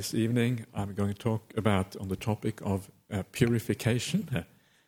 This evening I'm going to talk about on the topic of purification.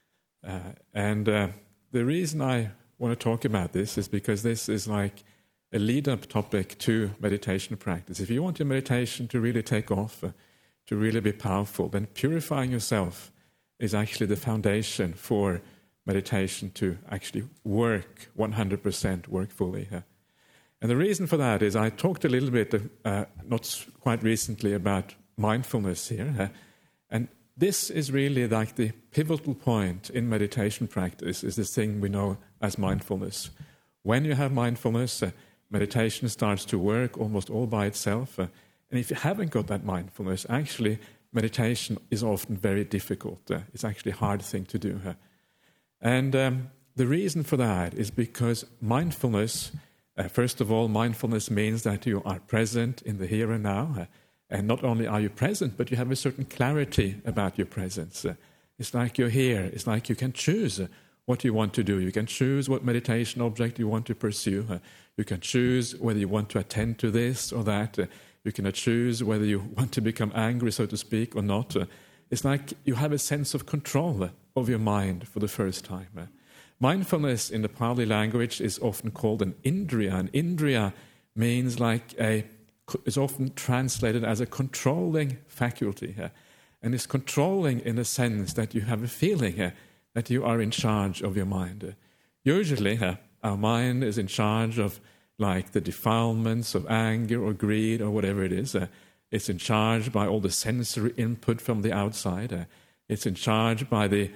And the reason I want to talk about this is because this is like a lead-up topic to meditation practice. If you want your meditation to really take off, to really be powerful, then purifying yourself is actually the foundation for meditation to actually work 100%, work fully. And the reason for that is I talked a little bit, not quite recently, about mindfulness here. And this is really like the pivotal point in meditation practice, is this thing we know as mindfulness. When you have mindfulness, meditation starts to work almost all by itself. And if you haven't got that mindfulness, actually meditation is often very difficult. It's actually a hard thing to do. And the reason for that is because mindfulness, first of all, mindfulness means that you are present in the here and now. And not only are you present, but you have a certain clarity about your presence. It's like you're here. It's like you can choose what you want to do. You can choose what meditation object you want to pursue. You can choose whether you want to attend to this or that. You can choose whether you want to become angry, so to speak, or not. It's like you have a sense of control of your mind for the first time. Mindfulness in the Pali language is often called an indriya. An indriya means is often translated as a controlling faculty. And it's controlling in the sense that you have a feeling that you are in charge of your mind. Usually, our mind is in charge of like the defilements of anger or greed or whatever it is. It's in charge by all the sensory input from the outside. It's in charge by the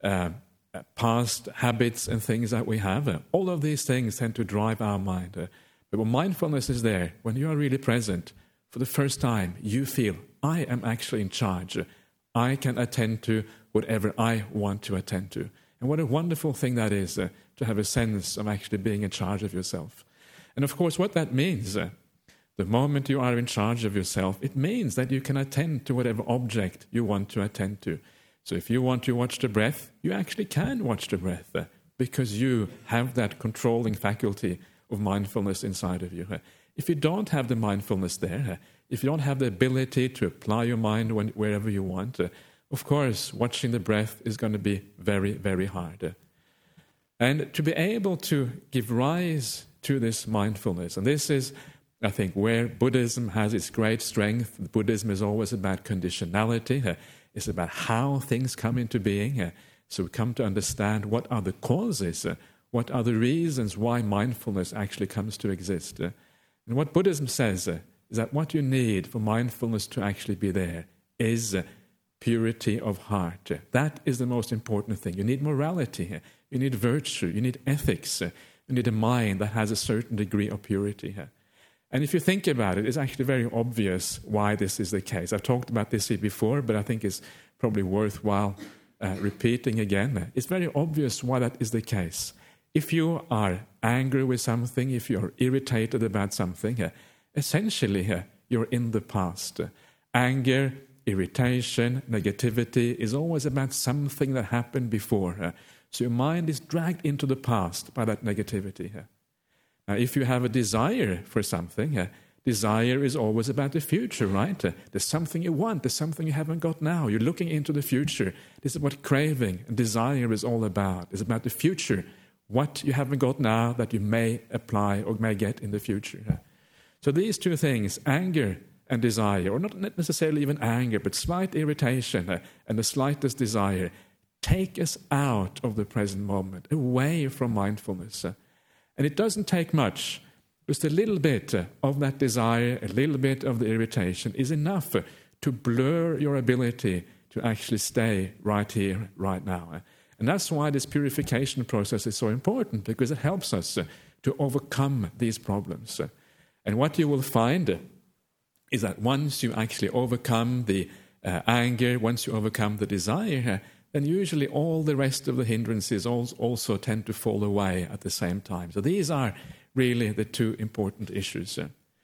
past habits and things that we have. All of these things tend to drive our mind. But when mindfulness is there, when you are really present, for the first time, you feel, I am actually in charge. I can attend to whatever I want to attend to. And what a wonderful thing that is, to have a sense of actually being in charge of yourself. And of course, what that means, the moment you are in charge of yourself, it means that you can attend to whatever object you want to attend to. So if you want to watch the breath, you actually can watch the breath because you have that controlling faculty of mindfulness inside of you. If you don't have the mindfulness there, if you don't have the ability to apply your mind wherever you want, of course, watching the breath is going to be very, very hard. And to be able to give rise to this mindfulness, and this is, I think, where Buddhism has its great strength. Buddhism is always about conditionality. It's about how things come into being. So we come to understand what are the causes, what are the reasons why mindfulness actually comes to exist. And what Buddhism says is that what you need for mindfulness to actually be there is purity of heart. That is the most important thing. You need morality. You need virtue. You need ethics. You need a mind that has a certain degree of purity. And if you think about it, it's actually very obvious why this is the case. I've talked about this here before, but I think it's probably worthwhile repeating again. It's very obvious why that is the case. If you are angry with something, if you're irritated about something, essentially you're in the past. Anger, irritation, negativity is always about something that happened before. So your mind is dragged into the past by that negativity. Now, if you have a desire for something, desire is always about the future, right? There's something you want, there's something you haven't got now. You're looking into the future. This is what craving and desire is all about. It's about the future, what you haven't got now that you may apply or may get in the future. So these two things, anger and desire, or not necessarily even anger, but slight irritation and the slightest desire, take us out of the present moment, away from mindfulness. And it doesn't take much. Just a little bit of that desire, a little bit of the irritation is enough to blur your ability to actually stay right here, right now. And that's why this purification process is so important, because it helps us to overcome these problems. And what you will find is that once you actually overcome the anger, once you overcome the desire, then usually all the rest of the hindrances also tend to fall away at the same time. So these are really the two important issues.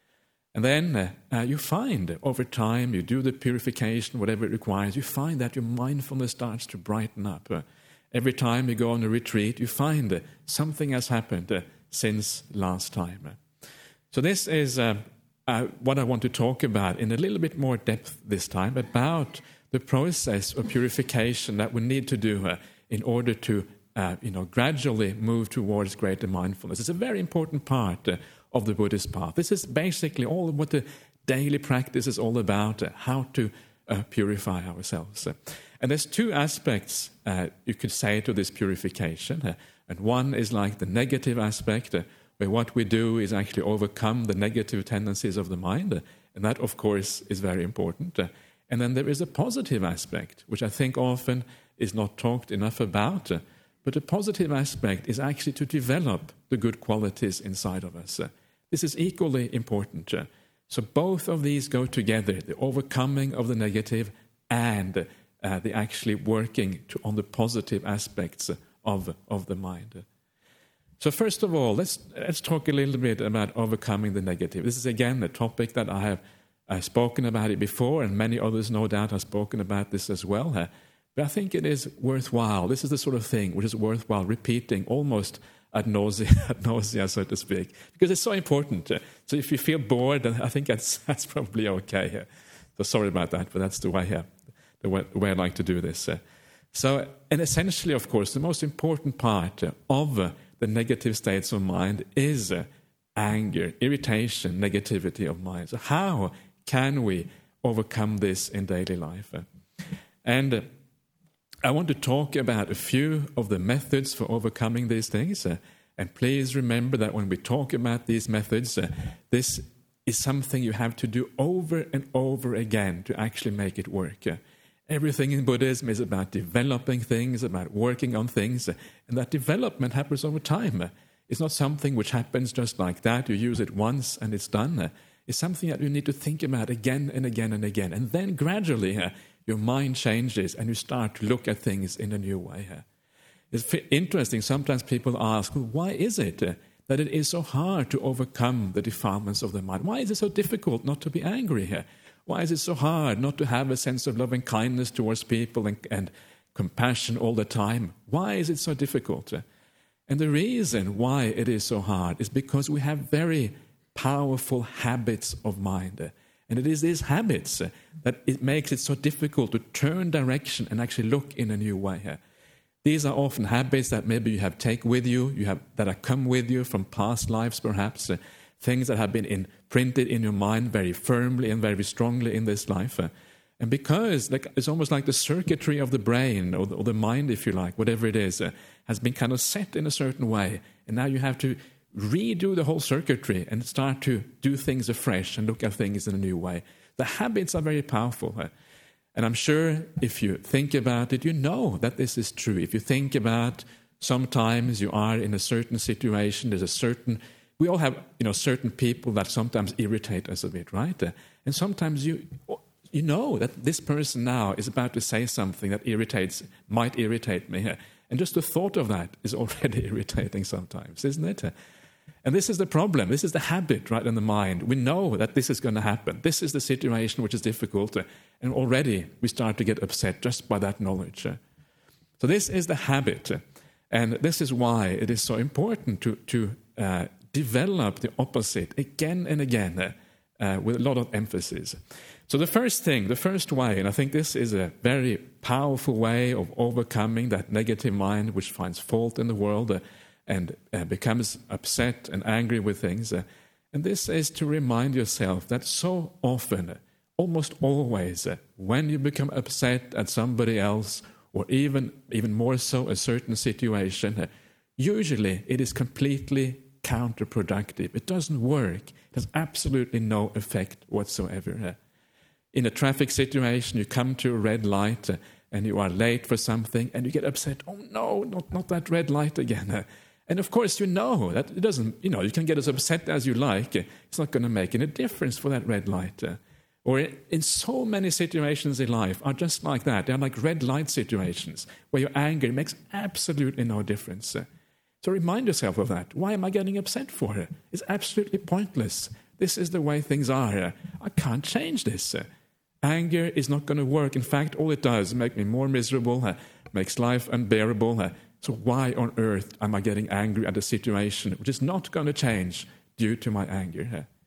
And then you find over time, you do the purification, whatever it requires, you find that your mindfulness starts to brighten up. Every time you go on a retreat, you find something has happened since last time. So this is what I want to talk about in a little bit more depth this time, about the process of purification that we need to do in order to gradually move towards greater mindfulness. It's a very important part of the Buddhist path. This is basically all what the daily practice is all about, how to purify ourselves. And there's two aspects, you could say, to this purification. And one is like the negative aspect, where what we do is actually overcome the negative tendencies of the mind. And that, of course, is very important. And then there is a positive aspect, which I think often is not talked enough about. But the positive aspect is actually to develop the good qualities inside of us. This is equally important. So both of these go together, the overcoming of the negative and the actually working on the positive aspects of the mind. So first of all, let's talk a little bit about overcoming the negative. This is again a topic that I have spoken about it before, and many others no doubt have spoken about this as well. But I think it is worthwhile. This is the sort of thing which is worthwhile repeating almost ad nausea, so to speak, because it's so important. So if you feel bored, then I think that's probably okay. So sorry about that, but that's the way I like to do this. And essentially, of course, the most important part of the negative states of mind is anger, irritation, negativity of mind. So how can we overcome this in daily life? And I want to talk about a few of the methods for overcoming these things. And please remember that when we talk about these methods, this is something you have to do over and over again to actually make it work. Everything in Buddhism is about developing things, about working on things, and that development happens over time. It's not something which happens just like that. You use it once and it's done. It's something that you need to think about again and again and again. And then gradually your mind changes and you start to look at things in a new way. It's interesting, sometimes people ask, well, why is it that it is so hard to overcome the defilements of the mind? Why is it so difficult not to be angry here? Why is it so hard not to have a sense of loving kindness towards people and compassion all the time? Why is it so difficult? And the reason why it is so hard is because we have very powerful habits of mind. And it is these habits that it makes it so difficult to turn direction and actually look in a new way. These are often habits that maybe you have taken with you, that have come with you from past lives perhaps, things that have been imprinted in your mind very firmly and very strongly in this life. And because it's almost like the circuitry of the brain or the mind, if you like, whatever it is, has been kind of set in a certain way. And now you have to redo the whole circuitry and start to do things afresh and look at things in a new way. The habits are very powerful. And I'm sure if you think about it, you know that this is true. If you think about sometimes you are in a certain situation, we all have, certain people that sometimes irritate us a bit, right? And sometimes you know that this person now is about to say something that might irritate me. And just the thought of that is already irritating sometimes, isn't it? And this is the problem. This is the habit, right, in the mind. We know that this is going to happen. This is the situation which is difficult. And already we start to get upset just by that knowledge. So this is the habit. And this is why it is so important to develop the opposite again and again with a lot of emphasis. So the first way, and I think this is a very powerful way of overcoming that negative mind which finds fault in the world and becomes upset and angry with things. And this is to remind yourself that so often, almost always, when you become upset at somebody else or even more so a certain situation, usually it is completely counterproductive. It doesn't work. It has absolutely no effect whatsoever. In a traffic situation, you come to a red light and you are late for something and you get upset. Oh no, not that red light again. And of course, you know that it doesn't, you can get as upset as you like. It's not going to make any difference for that red light. Or in so many situations in life are just like that. They're like red light situations where your anger makes absolutely no difference. So remind yourself of that. Why am I getting upset for it? It's absolutely pointless. This is the way things are. I can't change this. Anger is not going to work. In fact, all it does is make me more miserable, makes life unbearable. So why on earth am I getting angry at a situation which is not going to change due to my anger?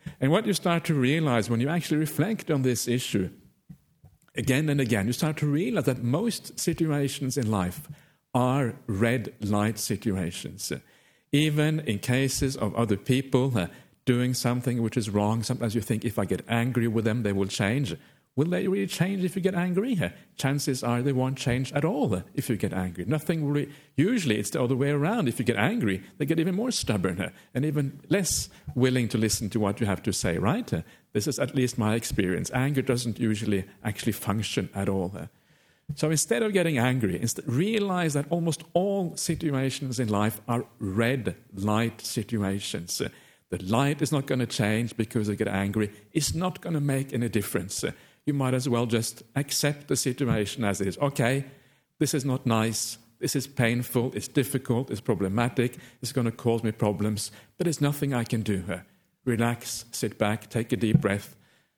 And what you start to realize when you actually reflect on this issue again and again, you start to realize that most situations in life are red light situations. Even in cases of other people doing something which is wrong, sometimes you think, if I get angry with them, they will change. Will they really change if you get angry? Chances are they won't change at all if you get angry. Nothing really. Usually it's the other way around. If you get angry, they get even more stubborn and even less willing to listen to what you have to say, right? This is at least my experience. Anger doesn't usually actually function at all. So instead of getting angry, realize that almost all situations in life are red light situations. The light is not going to change because you get angry. It's not going to make any difference. You might as well just accept the situation as it is. Okay, this is not nice, this is painful, it's difficult, it's problematic, it's going to cause me problems, but there's nothing I can do. Relax, sit back, take a deep breath.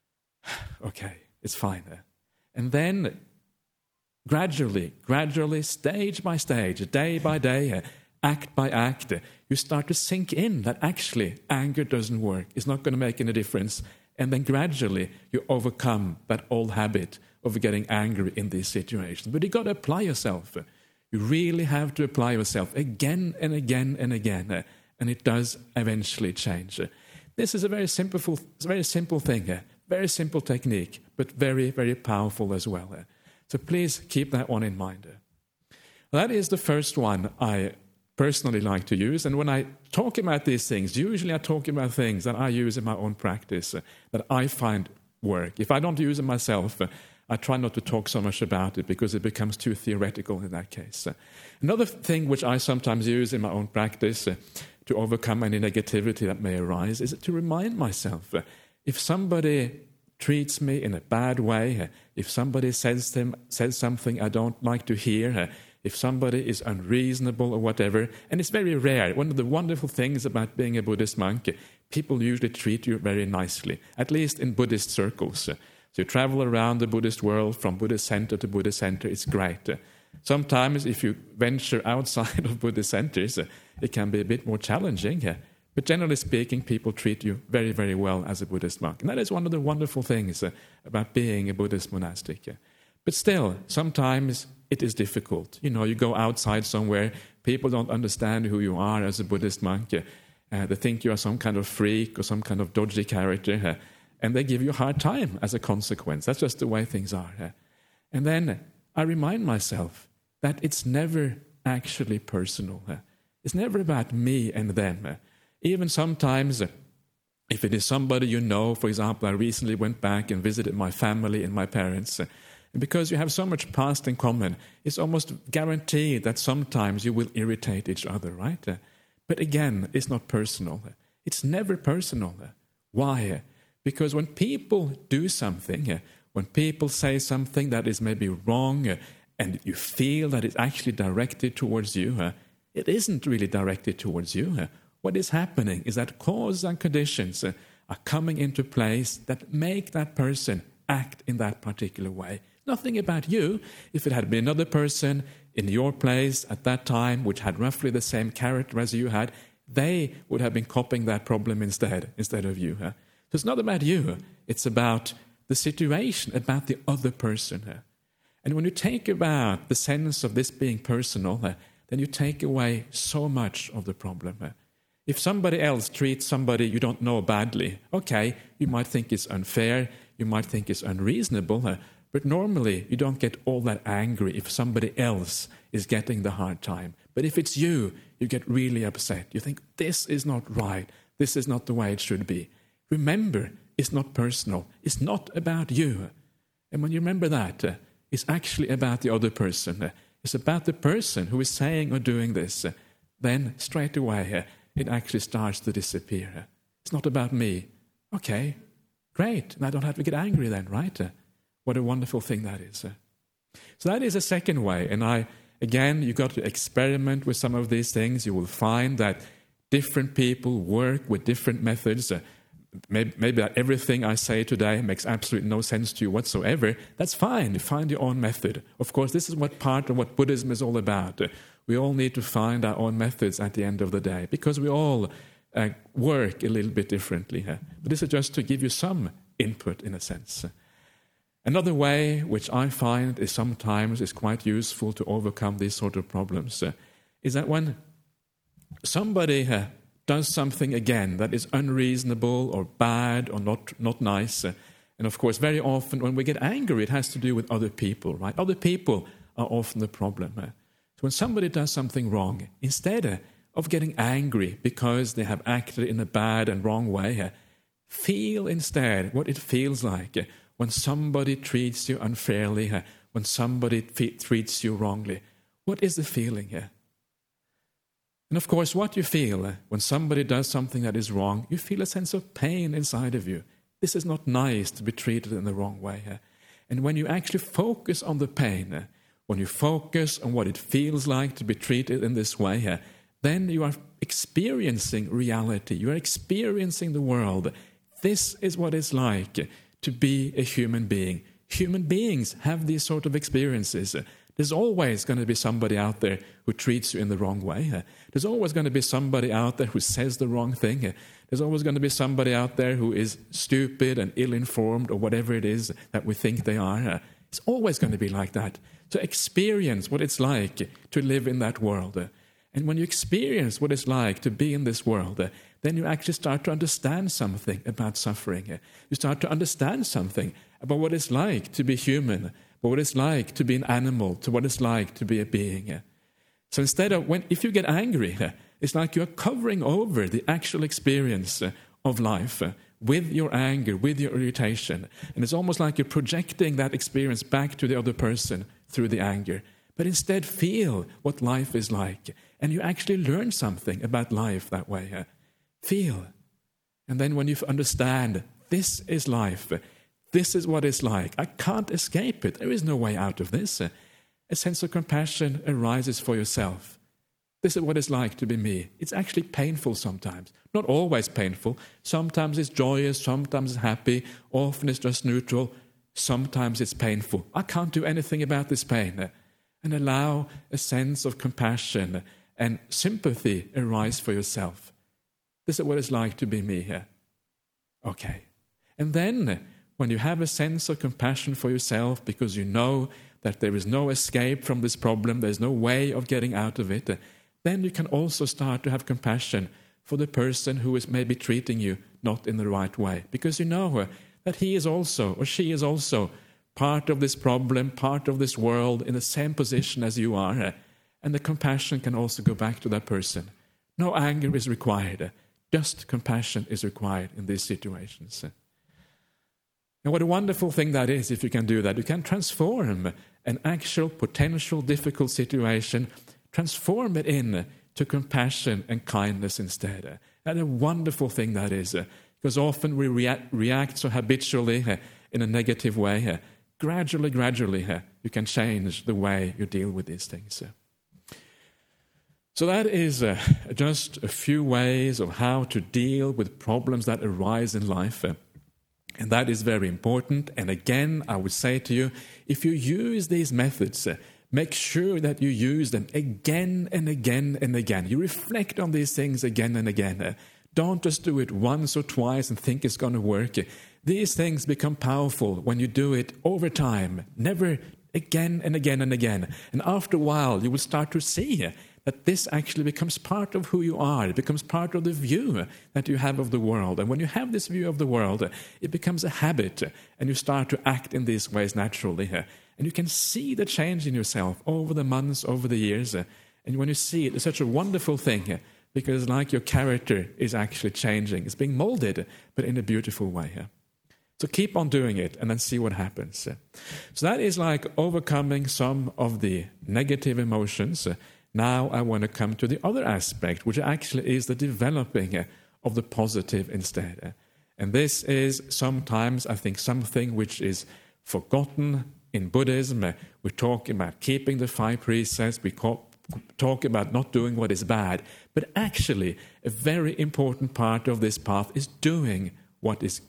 Okay, it's fine. And then gradually, stage by stage, day by day, act by act, you start to sink in that actually anger doesn't work. It's not going to make any difference. And then gradually you overcome that old habit of getting angry in these situations. But you've got to apply yourself. You really have to apply yourself again and again and again. And it does eventually change. This is a very simple thing, very simple technique, but very, very powerful as well. So please keep that one in mind. That is the first one I personally like to use. And when I talk about these things, usually I talk about things that I use in my own practice that I find work. If I don't use it myself, I try not to talk so much about it because it becomes too theoretical in that case. Another thing which I sometimes use in my own practice to overcome any negativity that may arise is to remind myself, if somebody treats me in a bad way, if somebody says something I don't like to hear, if somebody is unreasonable or whatever, and it's very rare. One of the wonderful things about being a Buddhist monk, people usually treat you very nicely, at least in Buddhist circles. So you travel around the Buddhist world from Buddhist center to Buddhist center, it's great. Sometimes if you venture outside of Buddhist centers, it can be a bit more challenging. But generally speaking, people treat you very, very well as a Buddhist monk. And that is one of the wonderful things about being a Buddhist monastic. But still, sometimes it is difficult. You go outside somewhere, people don't understand who you are as a Buddhist monk. They think you are some kind of freak or some kind of dodgy character, and they give you a hard time as a consequence. That's just the way things are. And then I remind myself that it's never actually personal. It's never about me and them. Even sometimes, if it is somebody you know, for example, I recently went back and visited my family and my parents. And because you have so much past in common, it's almost guaranteed that sometimes you will irritate each other, right? But again, it's not personal. It's never personal. Why? Because when people do something, when people say something that is maybe wrong, and you feel that it's actually directed towards you, it isn't really directed towards you. What is happening is that causes and conditions are coming into place that make that person act in that particular way. Nothing about you. If it had been another person in your place at that time, which had roughly the same character as you had, they would have been copying that problem instead of you. So it's not about you. It's about the situation, about the other person. And when you take about the sense of this being personal, then you take away so much of the problem. If somebody else treats somebody you don't know badly, okay, you might think it's unfair, you might think it's unreasonable, but normally you don't get all that angry if somebody else is getting the hard time. But if it's you, you get really upset. You think, this is not right, this is not the way it should be. Remember, it's not personal, it's not about you. And when you remember that, it's actually about the other person. It's about the person who is saying or doing this. Then straight away, it actually starts to disappear. It's not about me. Okay, great. And I don't have to get angry then, right? What a wonderful thing that is. So that is a second way. And you've got to experiment with some of these things. You will find that different people work with different methods. Maybe that everything I say today makes absolutely no sense to you whatsoever. That's fine. You find your own method. Of course, this is part of what Buddhism is all about. We all need to find our own methods at the end of the day, because we all work a little bit differently. But this is just to give you some input in a sense. Another way which I find is sometimes is quite useful to overcome these sort of problems is that when somebody does something again that is unreasonable or bad or not nice, and of course very often when we get angry it has to do with other people, right? Other people are often the problem. So when somebody does something wrong, instead of getting angry because they have acted in a bad and wrong way, feel instead what it feels like when somebody treats you unfairly, when somebody treats you wrongly. What is the feeling here? And of course, what you feel when somebody does something that is wrong, you feel a sense of pain inside of you. This is not nice to be treated in the wrong way. And when you actually focus on the pain, when you focus on what it feels like to be treated in this way, then you are experiencing reality. You are experiencing the world. This is what it's like to be a human being. Human beings have these sort of experiences. There's always going to be somebody out there who treats you in the wrong way. There's always going to be somebody out there who says the wrong thing. There's always going to be somebody out there who is stupid and ill-informed or whatever it is that we think they are. It's always going to be like that. So experience what it's like to live in that world. And when you experience what it's like to be in this world, then you actually start to understand something about suffering. You start to understand something about what it's like to be human, what it's like to be an animal, to what it's like to be a being. So instead of, if you get angry, it's like you're covering over the actual experience of life with your anger, with your irritation. And it's almost like you're projecting that experience back to the other person through the anger. But instead feel what life is like. And you actually learn something about life that way. Feel. And then when you understand, this is life, this is what it's like, I can't escape it, there is no way out of this, a sense of compassion arises for yourself. This is what it's like to be me. It's actually painful sometimes. Not always painful. Sometimes it's joyous, sometimes it's happy, often it's just neutral, sometimes it's painful. I can't do anything about this pain. And allow a sense of compassion and sympathy arise for yourself. This is what it's like to be me here. Okay. And then, when you have a sense of compassion for yourself because you know that there is no escape from this problem, there's no way of getting out of it, then you can also start to have compassion for the person who is maybe treating you not in the right way. Because you know that he is also, or she is also, part of this problem, part of this world, in the same position as you are. And the compassion can also go back to that person. No anger is required. Just compassion is required in these situations. And what a wonderful thing that is if you can do that. You can transform an actual potential difficult situation, transform it into compassion and kindness instead. And a wonderful thing that is. Because often we react so habitually in a negative way. Gradually, you can change the way you deal with these things. So that is just a few ways of how to deal with problems that arise in life. And that is very important. And again, I would say to you, if you use these methods, make sure that you use them again and again and again. You reflect on these things again and again. Don't just do it once or twice and think it's going to work. These things become powerful when you do it over time, never again and again and again. And after a while, you will start to see that this actually becomes part of who you are. It becomes part of the view that you have of the world. And when you have this view of the world, it becomes a habit, and you start to act in these ways naturally. And you can see the change in yourself over the months, over the years. And when you see it, it's such a wonderful thing, because like your character is actually changing. It's being molded, but in a beautiful way. So keep on doing it and then see what happens. So that is like overcoming some of the negative emotions. Now I want to come to the other aspect, which actually is the developing of the positive instead. And this is sometimes, I think, something which is forgotten in Buddhism. We talk about keeping the 5 precepts, we talk about not doing what is bad, but actually a very important part of this path is doing what is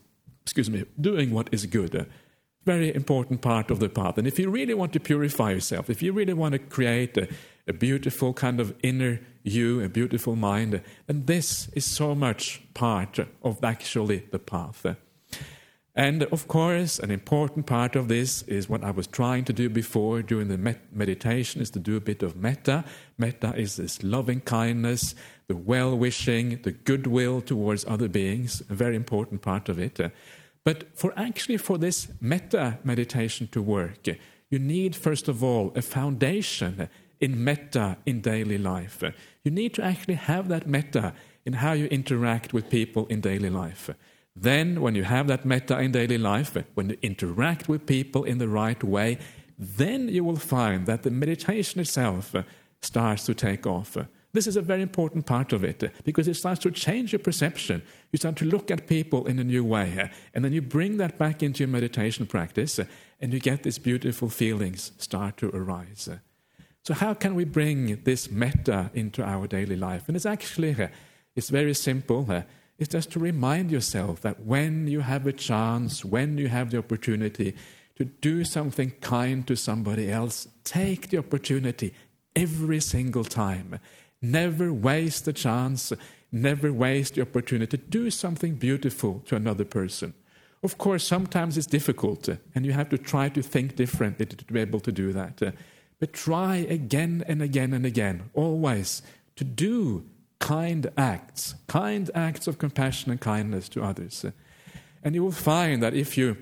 good. Very important part of the path. And if you really want to purify yourself, if you really want to create a beautiful kind of inner you, a beautiful mind, then this is so much part of actually the path. And of course, an important part of this is what I was trying to do before during the meditation, is to do a bit of metta. Metta is this loving kindness, the well-wishing, the goodwill towards other beings, a very important part of it. But for this metta meditation to work, you need, first of all, a foundation in metta in daily life. You need to actually have that metta in how you interact with people in daily life. Then, when you have that metta in daily life, when you interact with people in the right way, then you will find that the meditation itself starts to take off. This is a very important part of it, because it starts to change your perception. You start to look at people in a new way, and then you bring that back into your meditation practice, and you get these beautiful feelings start to arise. So how can we bring this metta into our daily life? And it's very simple. It's just to remind yourself that when you have a chance, when you have the opportunity to do something kind to somebody else, take the opportunity every single time. Never waste the chance, never waste the opportunity to do something beautiful to another person. Of course, sometimes it's difficult, and you have to try to think differently to be able to do that. But try again and again and again, always, to do kind acts of compassion and kindness to others. And you will find that if you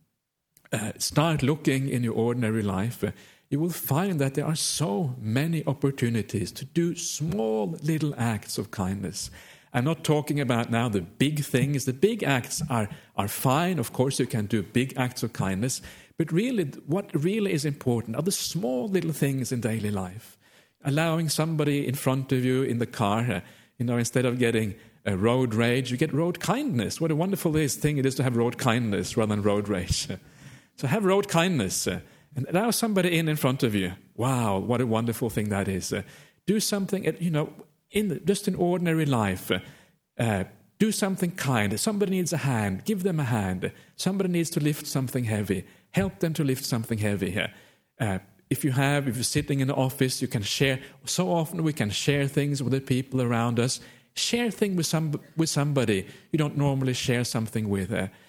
start looking in your ordinary life, you will find that there are so many opportunities to do small little acts of kindness. I'm not talking about now the big things. The big acts are fine. Of course, you can do big acts of kindness. But really, what really is important are the small little things in daily life. Allowing somebody in front of you in the car, instead of getting road rage, you get road kindness. What a wonderful thing it is to have road kindness rather than road rage. So have road kindness and allow somebody in front of you. Wow, what a wonderful thing that is. Do something, just in ordinary life. Do something kind. Somebody needs a hand. Give them a hand. Somebody needs to lift something heavy. Help them to lift something heavy. If you're sitting in the office, you can share. So often we can share things with the people around us. Share things with somebody you don't normally share something with.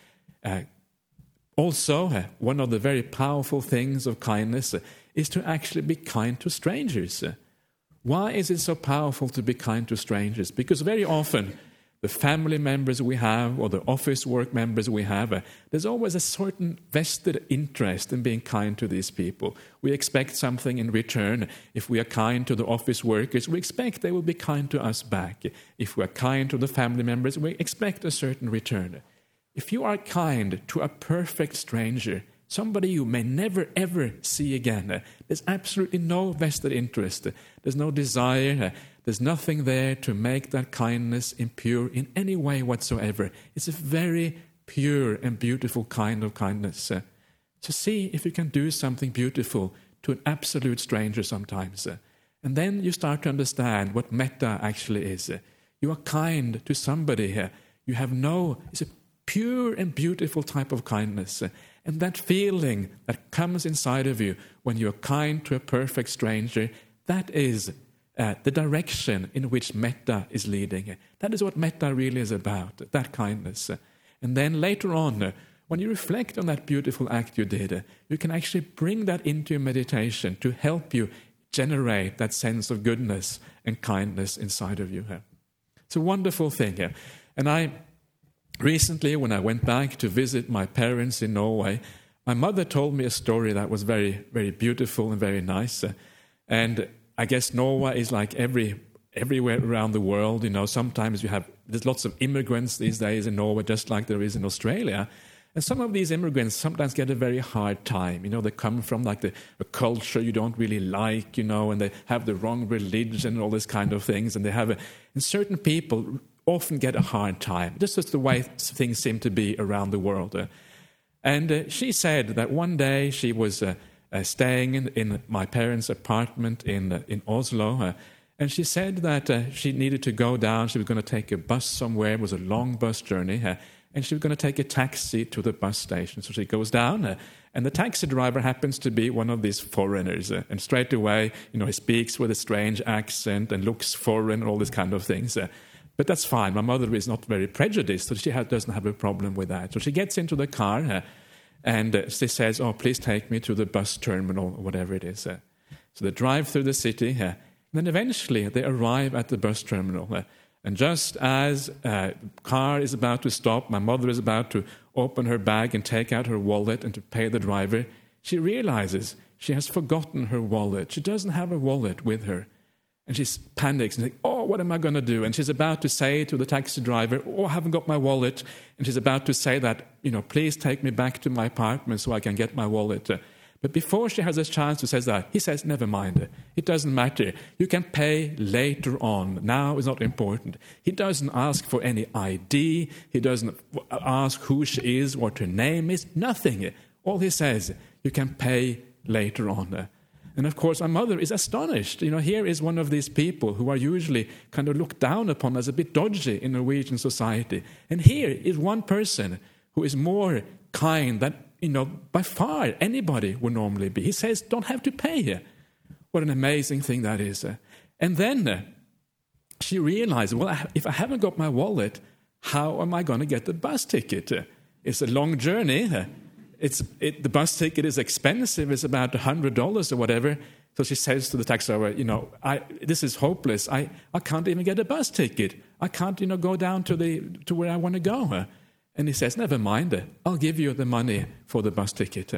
Also, one of the very powerful things of kindness is to actually be kind to strangers. Why is it so powerful to be kind to strangers? Because very often, the family members we have or the office work members we have, there's always a certain vested interest in being kind to these people. We expect something in return. If we are kind to the office workers, we expect they will be kind to us back. If we are kind to the family members, we expect a certain return. If you are kind to a perfect stranger, somebody you may never ever see again, there's absolutely no vested interest. There's no desire. There's nothing there to make that kindness impure in any way whatsoever. It's a very pure and beautiful kind of kindness. So see if you can do something beautiful to an absolute stranger sometimes. And then you start to understand what metta actually is. You are kind to somebody here. It's a pure and beautiful type of kindness. And that feeling that comes inside of you when you are kind to a perfect stranger, that is the direction in which metta is leading. That is what metta really is about, that kindness. And then later on, when you reflect on that beautiful act you did, you can actually bring that into your meditation to help you generate that sense of goodness and kindness inside of you. It's a wonderful thing. And recently, when I went back to visit my parents in Norway, my mother told me a story that was very, very beautiful and very nice. And I guess Norway is like everywhere around the world. Sometimes there's lots of immigrants these days in Norway, just like there is in Australia. And some of these immigrants sometimes get a very hard time. They come from like a culture you don't really like, and they have the wrong religion and all this kind of things. And and certain people often get a hard time. This is the way things seem to be around the world. And she said that one day she was staying in my parents' apartment in Oslo, and she said that she needed to go down. She was going to take a bus somewhere. It was a long bus journey, and she was going to take a taxi to the bus station. So she goes down, And the taxi driver happens to be one of these foreigners. And straight away, he speaks with a strange accent and looks foreign and all these kind of things. But that's fine. My mother is not very prejudiced, so she doesn't have a problem with that. So she gets into the car and she says, "Oh, please take me to the bus terminal," or whatever it is. So they drive through the city. And then eventually they arrive at the bus terminal. And just as the car is about to stop, my mother is about to open her bag and take out her wallet and to pay the driver, she realizes she has forgotten her wallet. She doesn't have a wallet with her. And she panics and thinks, "Oh, what am I going to do?" And she's about to say to the taxi driver, "Oh, I haven't got my wallet." And she's about to say that, "Please take me back to my apartment so I can get my wallet." But before she has a chance to say that, he says, "Never mind. It doesn't matter. You can pay later on. Now is not important." He doesn't ask for any ID. He doesn't ask who she is, what her name is, nothing. All he says, "You can pay later on." And of course, my mother is astonished. Here is one of these people who are usually kind of looked down upon as a bit dodgy in Norwegian society. And here is one person who is more kind than, by far anybody would normally be. He says, "Don't have to pay here." What an amazing thing that is. And then she realized, well, if I haven't got my wallet, how am I going to get the bus ticket? It's a long journey. The bus ticket is expensive. It's about $100 or whatever. So she says to the taxi driver, "This is hopeless. I can't even get a bus ticket. I can't, go down to where I want to go." And he says, "Never mind. I'll give you the money for the bus ticket."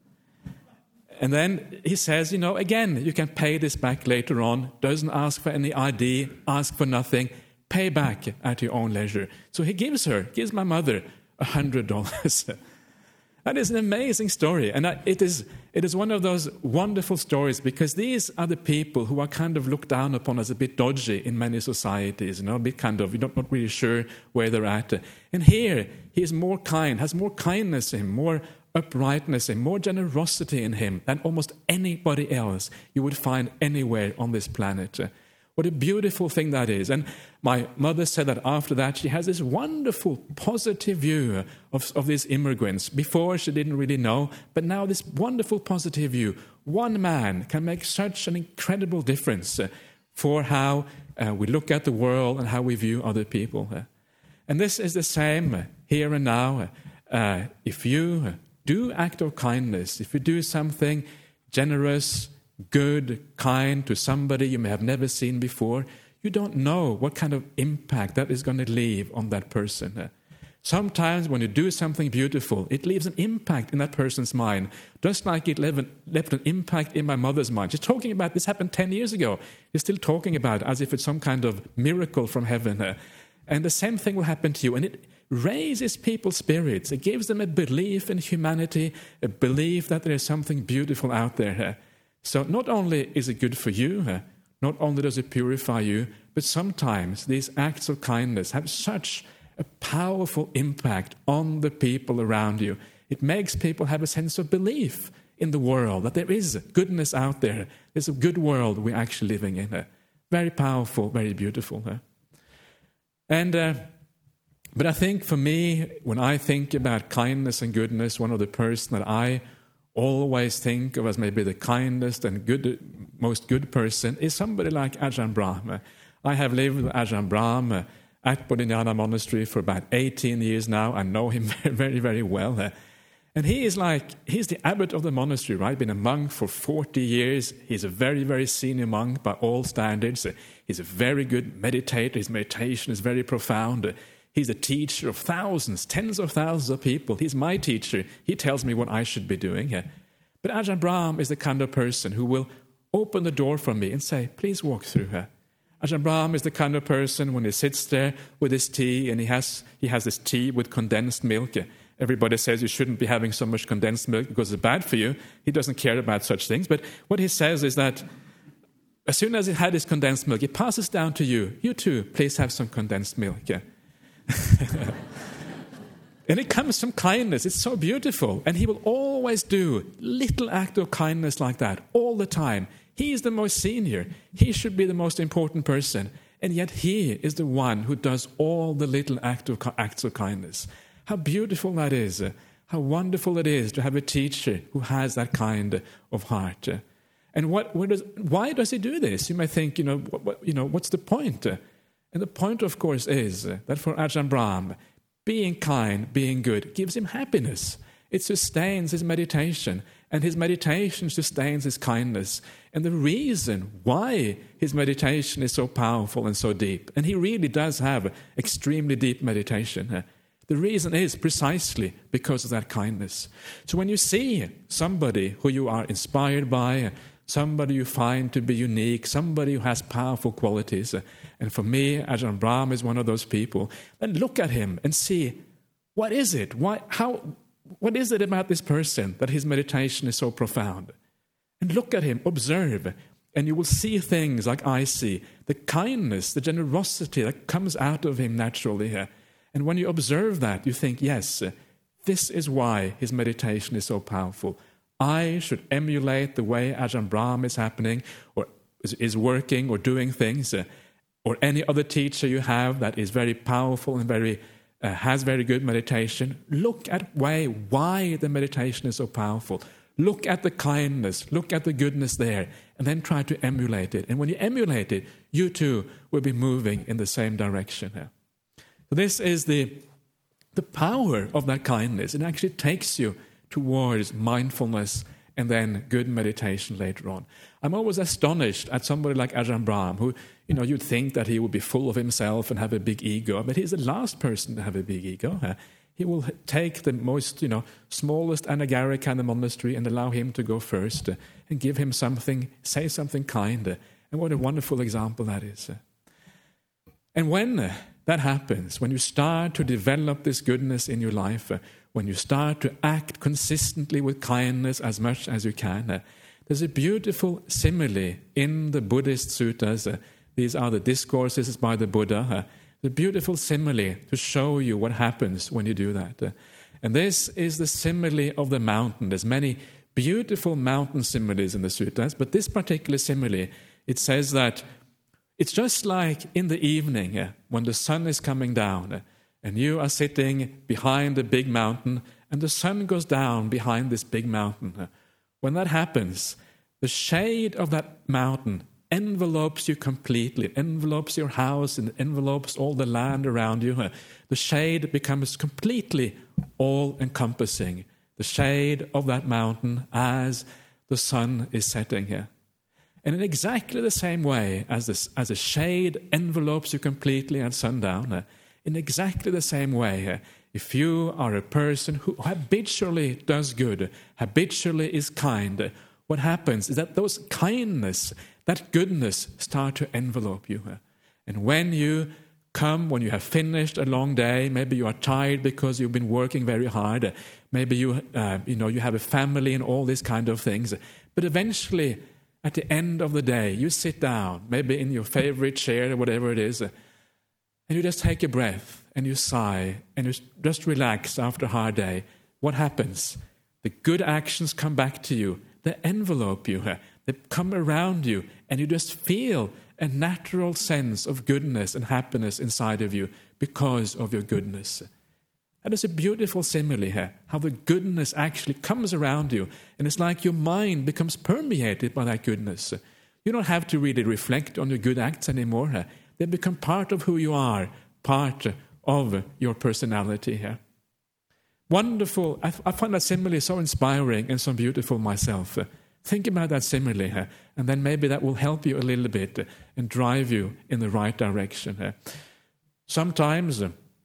And then he says, again, "You can pay this back later on." Doesn't ask for any ID, ask for nothing. Pay back at your own leisure. So he gives my mother $100. That is an amazing story, and it is one of those wonderful stories because these are the people who are kind of looked down upon as a bit dodgy in many societies, a bit kind of, you're not really sure where they're at. And here, he is more kind, has more kindness in him, more uprightness in him, more generosity in him than almost anybody else you would find anywhere on this planet. What a beautiful thing that is. And my mother said that after that, she has this wonderful, positive view of these immigrants. Before, she didn't really know, but now this wonderful, positive view. One man can make such an incredible difference for how we look at the world and how we view other people. And this is the same here and now. If you do act of kindness, if you do something generous, good, kind to somebody you may have never seen before, you don't know what kind of impact that is going to leave on that person. Sometimes when you do something beautiful, it leaves an impact in that person's mind, just like it left an impact in my mother's mind. She's talking about this happened 10 years ago. She's still talking about it as if it's some kind of miracle from heaven. And the same thing will happen to you. And it raises people's spirits. It gives them a belief in humanity, a belief that there is something beautiful out there. So not only is it good for you, not only does it purify you, but sometimes these acts of kindness have such a powerful impact on the people around you. It makes people have a sense of belief in the world, that there is goodness out there. There's a good world we're actually living in. Very powerful, very beautiful. But I think for me, when I think about kindness and goodness, one of the person that I always think of as maybe the kindest and most good person is somebody like Ajahn Brahm. I have lived with Ajahn Brahm at Bodhinyana Monastery for about 18 years now. I know him very, very well. And he's the abbot of the monastery, right? Been a monk for 40 years. He's a very, very senior monk by all standards. He's a very good meditator. His meditation is very profound. He's a teacher of thousands, tens of thousands of people. He's my teacher. He tells me what I should be doing. But Ajahn Brahm is the kind of person who will open the door for me and say, "Please walk through." Ajahn Brahm is the kind of person when he sits there with his tea, and he has this tea with condensed milk. Everybody says you shouldn't be having so much condensed milk because it's bad for you. He doesn't care about such things. But what he says is that as soon as he had his condensed milk, he passes down to you. "You too, please have some condensed milk." And it comes from kindness. It's so beautiful. And he will always do little act of kindness like that all the time. He is the most senior. He should be the most important person. And yet he is the one who does all the little acts of kindness. How beautiful that is. How wonderful it is to have a teacher who has that kind of heart. And why does he do this? You may think, what's the point? And the point, of course, is that for Ajahn Brahm, being kind, being good, gives him happiness. It sustains his meditation, and his meditation sustains his kindness. And the reason why his meditation is so powerful and so deep, and he really does have extremely deep meditation, the reason is precisely because of that kindness. So when you see somebody who you are inspired by, somebody you find to be unique, somebody who has powerful qualities, and for me, Ajahn Brahm is one of those people, then look at him and see, what is it? What is it about this person that his meditation is so profound? And look at him, observe, and you will see things like I see, the kindness, the generosity that comes out of him naturally here. And when you observe that, you think, yes, this is why his meditation is so powerful. I should emulate the way Ajahn Brahm is happening, or is working, or doing things, or any other teacher you have that is very powerful and has very good meditation. Look at why the meditation is so powerful. Look at the kindness, look at the goodness there, and then try to emulate it. And when you emulate it, you too will be moving in the same direction here. So this is the power of that kindness. It actually takes you towards mindfulness and then good meditation later on. I'm always astonished at somebody like Ajahn Brahm, who, you'd think that he would be full of himself and have a big ego, but he's the last person to have a big ego. He will take the most, smallest anagarika in the monastery and allow him to go first and give him something, say something kind. And what a wonderful example that is. And when that happens, when you start to develop this goodness in your life, when you start to act consistently with kindness as much as you can, there's a beautiful simile in the Buddhist suttas. These are the discourses by the Buddha. The beautiful simile to show you what happens when you do that. And this is the simile of the mountain. There's many beautiful mountain similes in the suttas, but this particular simile, it says that it's just like in the evening when the sun is coming down and you are sitting behind a big mountain and the sun goes down behind this big mountain. When that happens, the shade of that mountain envelopes you completely, envelopes your house and envelopes all the land around you. The shade becomes completely all-encompassing, the shade of that mountain as the sun is setting here. And in exactly the same way as a shade envelopes you completely at sundown, in exactly the same way, if you are a person who habitually does good, habitually is kind, what happens is that those kindness, that goodness start to envelope you. And when you have finished a long day, maybe you are tired because you've been working very hard, maybe you have a family and all these kind of things, but eventually at the end of the day, you sit down, maybe in your favorite chair or whatever it is, and you just take a breath and you sigh and you just relax after a hard day. What happens? The good actions come back to you. They envelope you. They come around you and you just feel a natural sense of goodness and happiness inside of you because of your goodness. And it's a beautiful simile here, how the goodness actually comes around you. And it's like your mind becomes permeated by that goodness. You don't have to really reflect on your good acts anymore. They become part of who you are, part of your personality here. Wonderful. I find that simile so inspiring and so beautiful myself. Think about that simile here, and then maybe that will help you a little bit and drive you in the right direction. Sometimes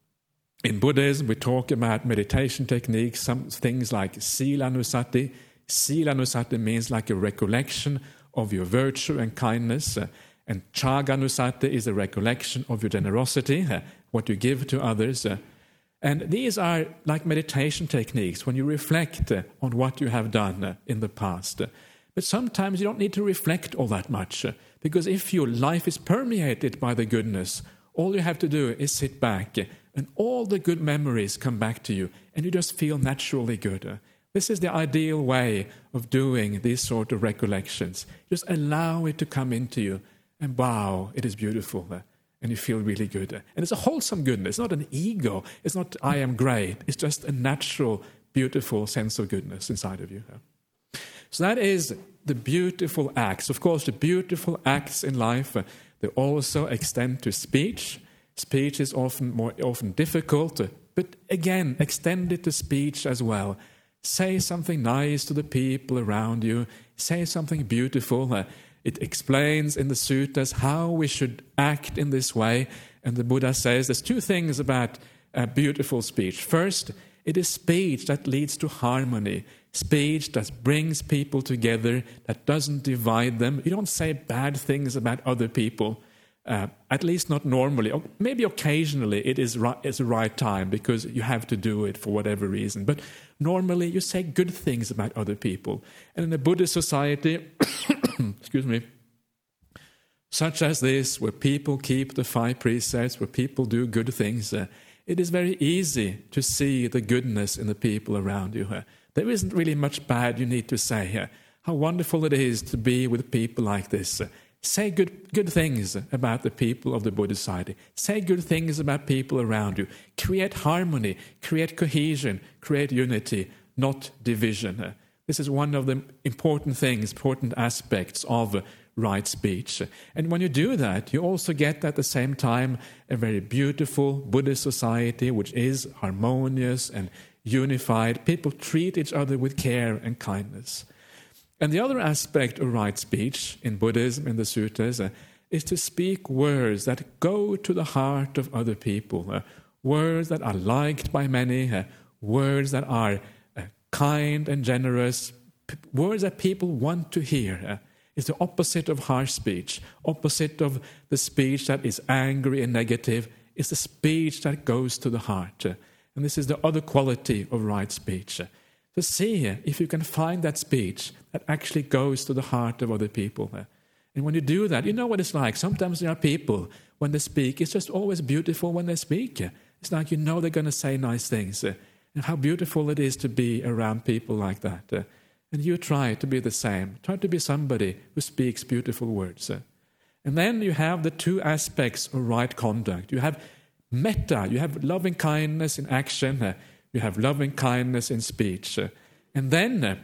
in Buddhism, we talk about meditation techniques, some things like Silanusati. Silanusati means like a recollection of your virtue and kindness, and Chaganusati is a recollection of your generosity, what you give to others. And these are like meditation techniques when you reflect on what you have done in the past. But sometimes you don't need to reflect all that much, because if your life is permeated by the goodness, all you have to do is sit back and all the good memories come back to you and you just feel naturally good. This is the ideal way of doing these sort of recollections. Just allow it to come into you and wow, it is beautiful. And you feel really good. And it's a wholesome goodness. It's not an ego. It's not I am great. It's just a natural, beautiful sense of goodness inside of you. So that is the beautiful acts. Of course, the beautiful acts in life, they also extend to speech. Speech is often difficult, but again, extend it to speech as well. Say something nice to the people around you. Say something beautiful. It explains in the suttas how we should act in this way. And the Buddha says there's two things about beautiful speech. First, it is speech that leads to harmony. Speech that brings people together, that doesn't divide them. You don't say bad things about other people, at least not normally. Or maybe occasionally it's the right time because you have to do it for whatever reason. But normally you say good things about other people. And in a Buddhist society, excuse me, such as this, where people keep the 5 precepts, where people do good things, it is very easy to see the goodness in the people around you. There isn't really much bad you need to say. How wonderful it is to be with people like this. Say good things about the people of the Buddhist society. Say good things about people around you. Create harmony, create cohesion, create unity, not division. This is one of the important things, important aspects of right speech. And when you do that, you also get at the same time a very beautiful Buddhist society which is harmonious and unified. People treat each other with care and kindness. And the other aspect of right speech in Buddhism, in the suttas, is to speak words that go to the heart of other people, words that are liked by many, words that are kind and generous, words that people want to hear. It's the opposite of harsh speech, opposite of the speech that is angry and negative. It's the speech that goes to the heart. And this is the other quality of right speech. To see if you can find that speech that actually goes to the heart of other people. And when you do that, you know what it's like. Sometimes there are people, when they speak, it's just always beautiful when they speak. It's like you know they're going to say nice things. And how beautiful it is to be around people like that. And you try to be the same. Try to be somebody who speaks beautiful words. And then you have the two aspects of right conduct. You have metta, you have loving kindness in action, you have loving kindness in speech. And then,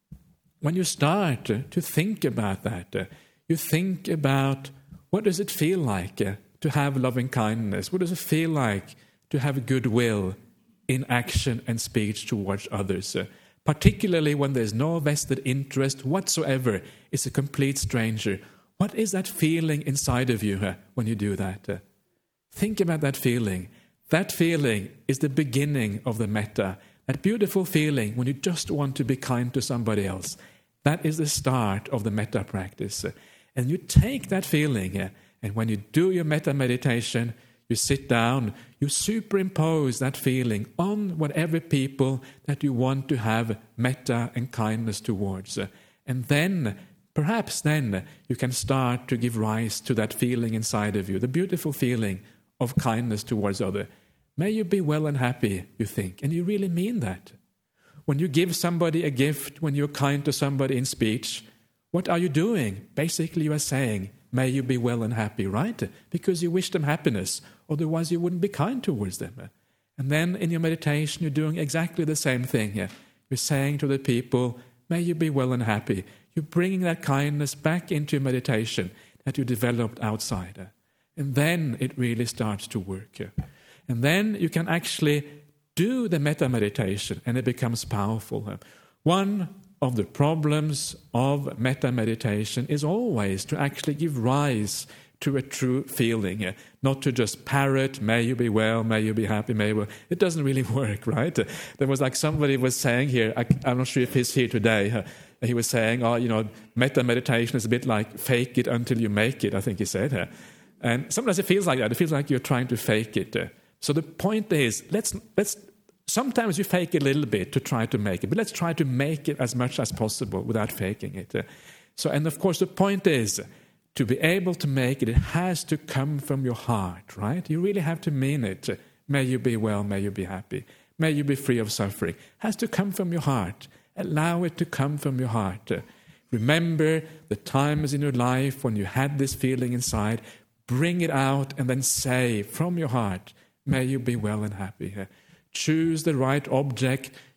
when you start to think about that, you think about what does it feel like to have loving kindness? What does it feel like to have goodwill in action and speech towards others? Particularly when there's no vested interest whatsoever, it's a complete stranger. What is that feeling inside of you when you do that? Think about that feeling. That feeling is the beginning of the metta. That beautiful feeling when you just want to be kind to somebody else. That is the start of the metta practice. And you take that feeling, and when you do your metta meditation, you sit down, you superimpose that feeling on whatever people that you want to have metta and kindness towards. And then, perhaps then, you can start to give rise to that feeling inside of you, the beautiful feeling of kindness towards others. May you be well and happy, you think, and you really mean that. When you give somebody a gift, when you're kind to somebody in speech, what are you doing? Basically, you are saying, may you be well and happy, right? Because you wish them happiness, otherwise you wouldn't be kind towards them. And then in your meditation, you're doing exactly the same thing. You're saying to the people, may you be well and happy. You're bringing that kindness back into your meditation that you developed outside. And then it really starts to work. And then you can actually do the metta meditation and it becomes powerful. One of the problems of metta meditation is always to actually give rise to a true feeling, not to just parrot, may you be well, may you be happy, may you be well. It doesn't really work, right? There was like somebody was saying here, I'm not sure if he's here today, he was saying, metta meditation is a bit like fake it until you make it, I think he said. And sometimes it feels like that. It feels like you're trying to fake it. So the point is, let's sometimes you fake it a little bit to try to make it, but let's try to make it as much as possible without faking it. And of course, the point is, to be able to make it, it has to come from your heart, right? You really have to mean it. May you be well, may you be happy, may you be free of suffering. It has to come from your heart. Allow it to come from your heart. Remember the times in your life when you had this feeling inside. Bring it out and then say from your heart, may you be well and happy. Choose the right object,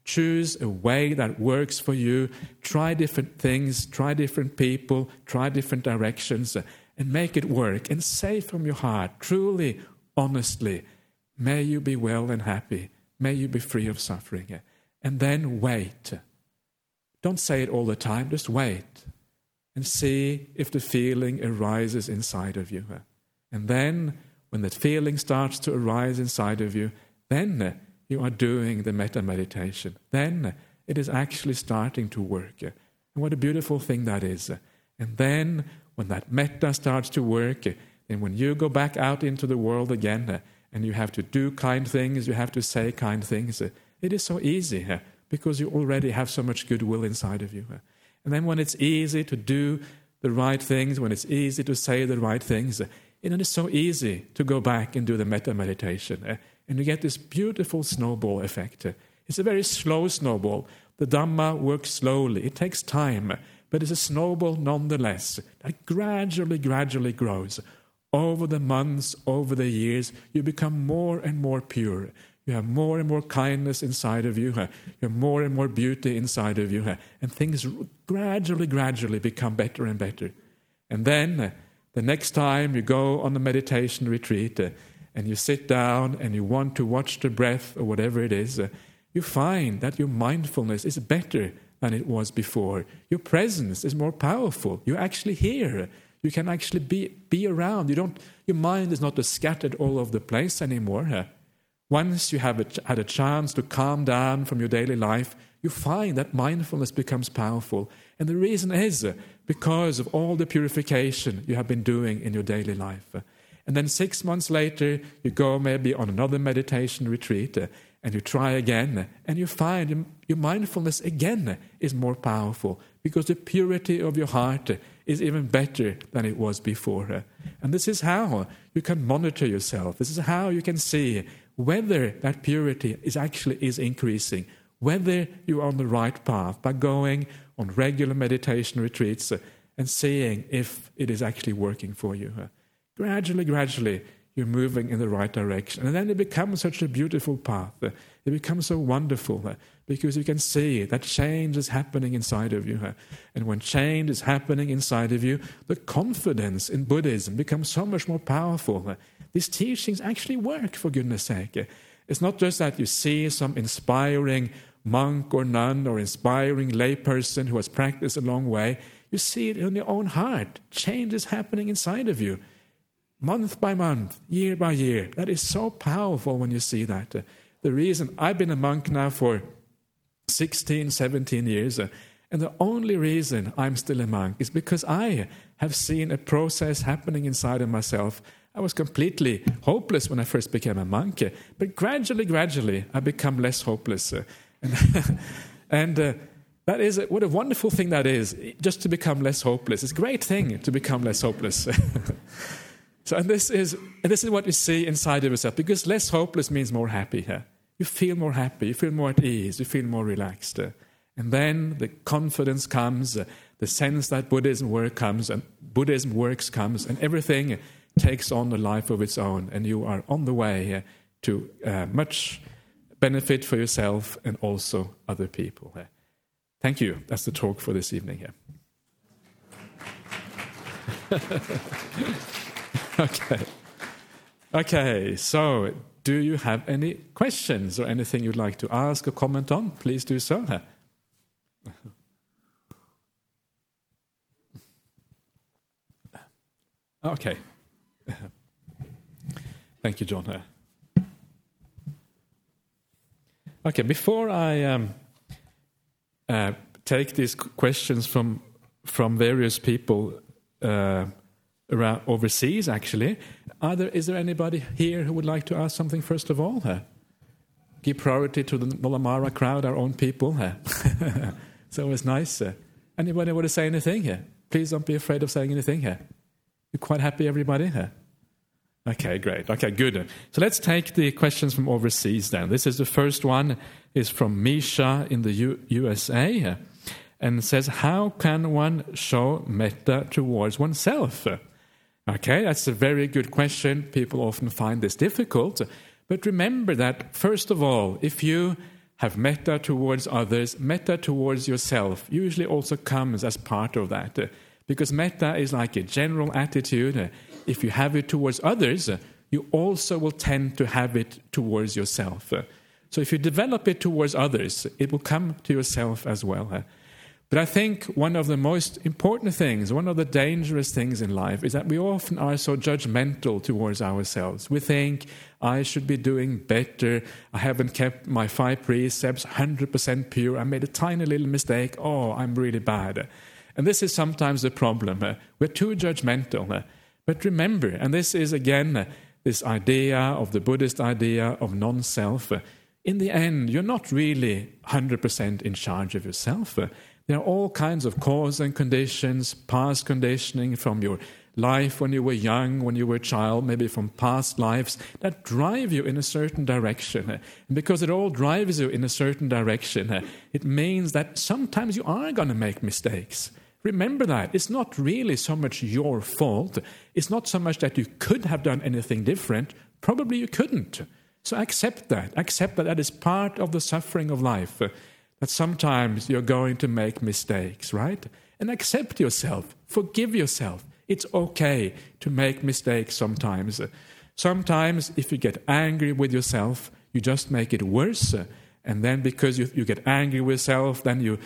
Choose a way that works for you. Try different things, try different people, try different directions, and make it work. And say from your heart, truly, honestly, may you be well and happy. May you be free of suffering. And then wait. Don't say it all the time, just wait. And see if the feeling arises inside of you. And then, when that feeling starts to arise inside of you, then you are doing the metta meditation. Then it is actually starting to work. And what a beautiful thing that is. And then, when that metta starts to work, and when you go back out into the world again, and you have to do kind things, you have to say kind things, it is so easy, because you already have so much goodwill inside of you. And then when it's easy to do the right things, when it's easy to say the right things, it is so easy to go back and do the metta meditation. And you get this beautiful snowball effect. It's a very slow snowball. The Dhamma works slowly. It takes time. But it's a snowball nonetheless that gradually grows. Over the months, over the years, you become more and more pure. You have more and more kindness inside of you. You have more and more beauty inside of you. And things gradually become better and better. And then, the next time you go on a meditation retreat, and you sit down and you want to watch the breath or whatever it is, you find that your mindfulness is better than it was before. Your presence is more powerful. You're actually here. You can actually be around. Your mind is not scattered all over the place anymore. Once you have had a chance to calm down from your daily life, you find that mindfulness becomes powerful. And the reason is because of all the purification you have been doing in your daily life. And then 6 months later, you go maybe on another meditation retreat, and you try again, and you find your mindfulness again is more powerful, because the purity of your heart is even better than it was before. And this is how you can monitor yourself. This is how you can see whether that purity is increasing, whether you are on the right path, by going on regular meditation retreats and seeing if it is actually working for you. Gradually, you're moving in the right direction. And then it becomes such a beautiful path. It becomes so wonderful because you can see that change is happening inside of you. And when change is happening inside of you, the confidence in Buddhism becomes so much more powerful. These teachings actually work, for goodness sake. It's not just that you see some inspiring monk or nun or inspiring layperson who has practiced a long way. You see it in your own heart. Change is happening inside of you. Month by month, year by year. That is so powerful when you see that. The reason I've been a monk now for 16, 17 years, and the only reason I'm still a monk is because I have seen a process happening inside of myself. I was completely hopeless when I first became a monk, but gradually I become less hopeless. And that is what a wonderful thing that is, just to become less hopeless. It's a great thing to become less hopeless. So, and this is what you see inside of yourself, because less hopeless means more happy. You feel more happy, you feel more at ease, you feel more relaxed. And then the confidence comes, the sense that Buddhism works comes, and everything takes on a life of its own, and you are on the way to much benefit for yourself and also other people. Thank you. That's the talk for this evening here. Okay, so do you have any questions or anything you'd like to ask or comment on? Please do so. Okay. Thank you, John. Okay, before I take these questions from various people around overseas, actually, is there anybody here who would like to ask something first of all? Give priority to the Nollamara crowd, our own people. It's always nice. Anybody want to say anything here? Please don't be afraid of saying anything here. You're quite happy, everybody? Okay, great. Okay, good. So let's take the questions from overseas then. This is the first one, is from Misha in the USA, and says, how can one show metta towards oneself? Okay, that's a very good question. People often find this difficult. But remember that, first of all, if you have metta towards others. Metta towards yourself usually also comes as part of that. Because metta is like a general attitude. If you have it towards others, you also will tend to have it towards yourself. So if you develop it towards others, it will come to yourself as well. But I think one of the most important things, one of the dangerous things in life is that we often are so judgmental towards ourselves. We think, I should be doing better. I haven't kept my 5 precepts 100% pure. I made a tiny little mistake. Oh, I'm really bad. And this is sometimes the problem. We're too judgmental. But remember, and this is again this idea of the Buddhist idea of non-self. In the end, you're not really 100% in charge of yourself. There are all kinds of causes and conditions, past conditioning from your life when you were young, when you were a child, maybe from past lives, that drive you in a certain direction. And because it all drives you in a certain direction, it means that sometimes you are going to make mistakes. Remember that. It's not really so much your fault. It's not so much that you could have done anything different. Probably you couldn't. So accept that. Accept that that is part of the suffering of life. That sometimes you're going to make mistakes, right? And accept yourself. Forgive yourself. It's okay to make mistakes sometimes. Sometimes if you get angry with yourself, you just make it worse. And then because you get angry with yourself, then you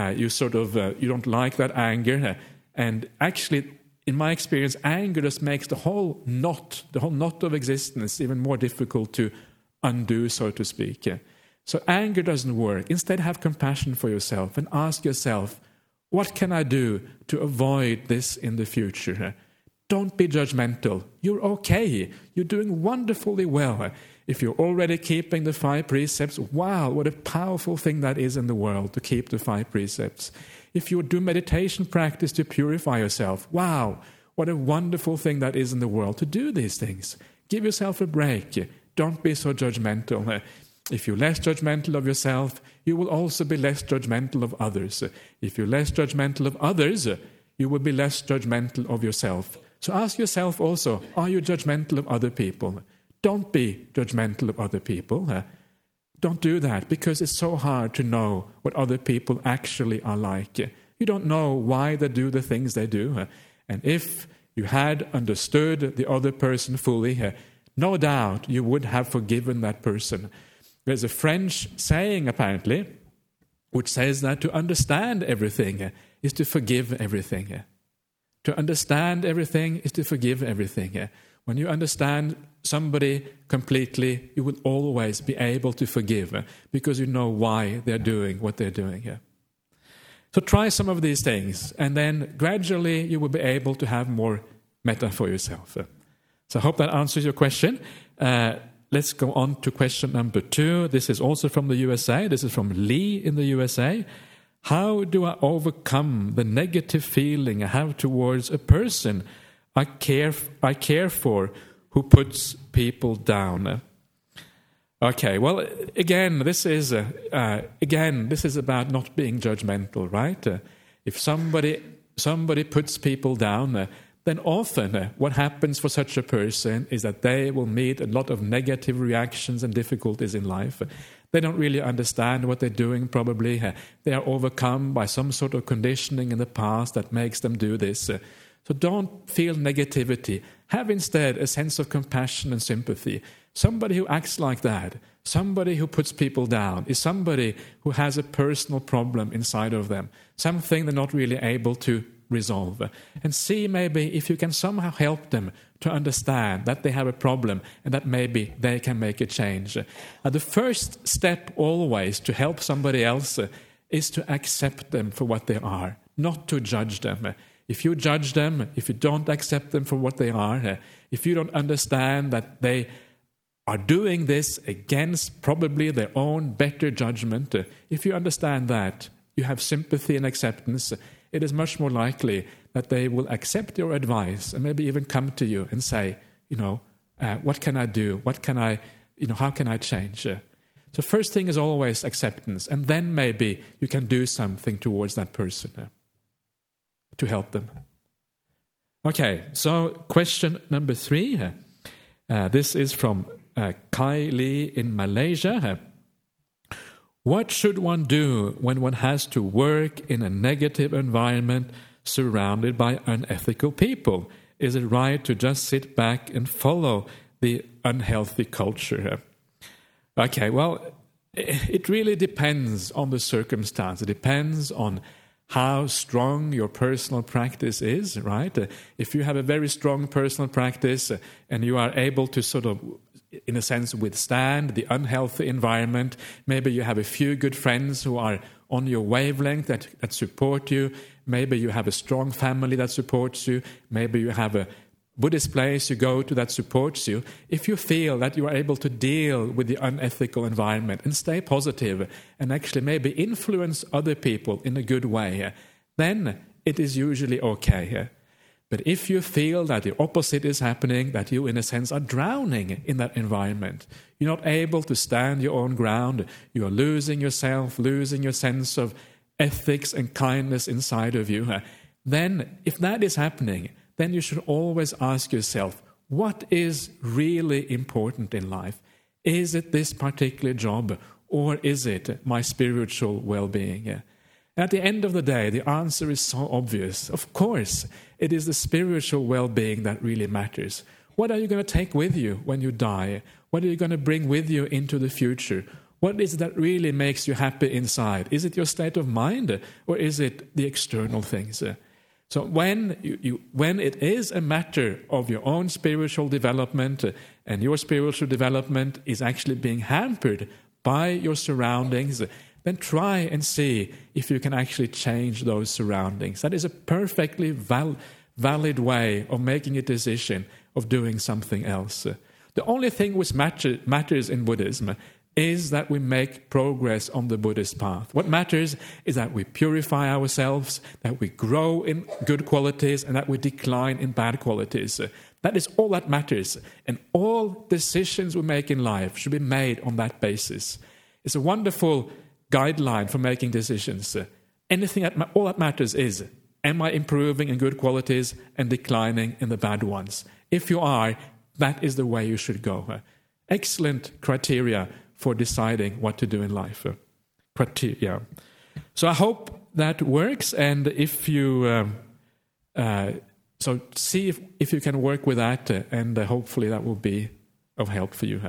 don't like that anger. And actually, in my experience, anger just makes the whole knot of existence even more difficult to undo, so to speak. So anger doesn't work. Instead, have compassion for yourself and ask yourself, what can I do to avoid this in the future? Don't be judgmental. You're okay. You're doing wonderfully well. If you're already keeping the 5 precepts, wow, what a powerful thing that is in the world to keep the 5 precepts. If you do meditation practice to purify yourself, wow, what a wonderful thing that is in the world to do these things. Give yourself a break. Don't be so judgmental. If you're less judgmental of yourself, you will also be less judgmental of others. If you're less judgmental of others, you will be less judgmental of yourself. So ask yourself also, are you judgmental of other people? Don't be judgmental of other people. Don't do that, because it's so hard to know what other people actually are like. You don't know why they do the things they do. And if you had understood the other person fully, no doubt you would have forgiven that person. There's a French saying, apparently, which says that to understand everything is to forgive everything. To understand everything is to forgive everything. When you understand somebody completely, you will always be able to forgive because you know why they're doing what they're doing. So try some of these things, and then gradually you will be able to have more metta for yourself. So I hope that answers your question. Let's go on to question number 2. This is also from the USA. This is from Lee in the USA. How do I overcome the negative feeling I have towards a person I care for who puts people down? Okay, well, again, this is about not being judgmental, right? If somebody puts people down, then often what happens for such a person is that they will meet a lot of negative reactions and difficulties in life. They don't really understand what they're doing, probably. They are overcome by some sort of conditioning in the past that makes them do this. So don't feel negativity. Have instead a sense of compassion and sympathy. Somebody who acts like that, somebody who puts people down, is somebody who has a personal problem inside of them, something they're not really able to resolve. And see maybe if you can somehow help them to understand that they have a problem and that maybe they can make a change. The first step always to help somebody else is to accept them for what they are, not to judge them. If you judge them, if you don't accept them for what they are, if you don't understand that they are doing this against probably their own better judgment, if you understand that, you have sympathy and acceptance, it is much more likely that they will accept your advice and maybe even come to you and say, what can I do? How can I change? So first thing is always acceptance, and then maybe you can do something towards that person to help them. Okay, so question number 3. This is from Kai Lee in Malaysia. What should one do when one has to work in a negative environment surrounded by unethical people? Is it right to just sit back and follow the unhealthy culture? Okay, well, it really depends on the circumstance. It depends on how strong your personal practice is, right? If you have a very strong personal practice and you are able to sort of, in a sense, withstand the unhealthy environment, maybe you have a few good friends who are on your wavelength that support you, maybe you have a strong family that supports you, maybe you have a Buddhist place you go to that supports you. If you feel that you are able to deal with the unethical environment and stay positive and actually maybe influence other people in a good way, then it is usually okay. But if you feel that the opposite is happening, that you in a sense are drowning in that environment, you're not able to stand your own ground, you are losing yourself, losing your sense of ethics and kindness inside of you, then if that is happening, then you should always ask yourself, what is really important in life? Is it this particular job, or is it my spiritual well-being? At the end of the day, the answer is so obvious. Of course, it is the spiritual well-being that really matters. What are you going to take with you when you die? What are you going to bring with you into the future? What is it that really makes you happy inside? Is it your state of mind, or is it the external things? So when it is a matter of your own spiritual development, and your spiritual development is actually being hampered by your surroundings, then try and see if you can actually change those surroundings. That is a perfectly valid way of making a decision of doing something else. The only thing which matters in Buddhism is that we make progress on the Buddhist path. What matters is that we purify ourselves, that we grow in good qualities, and that we decline in bad qualities. That is all that matters. And all decisions we make in life should be made on that basis. It's a wonderful guideline for making decisions. All that matters is, am I improving in good qualities and declining in the bad ones? If you are, that is the way you should go. Excellent criteria for deciding what to do in life. Criteria. So I hope that works, and if you so see if you can work with that, and hopefully that will be of help for you.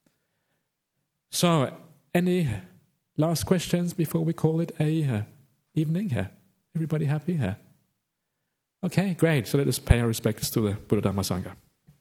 So, any last questions before we call it a evening? Everybody happy? Okay, great. So let us pay our respects to the Buddha Dhamma Sangha.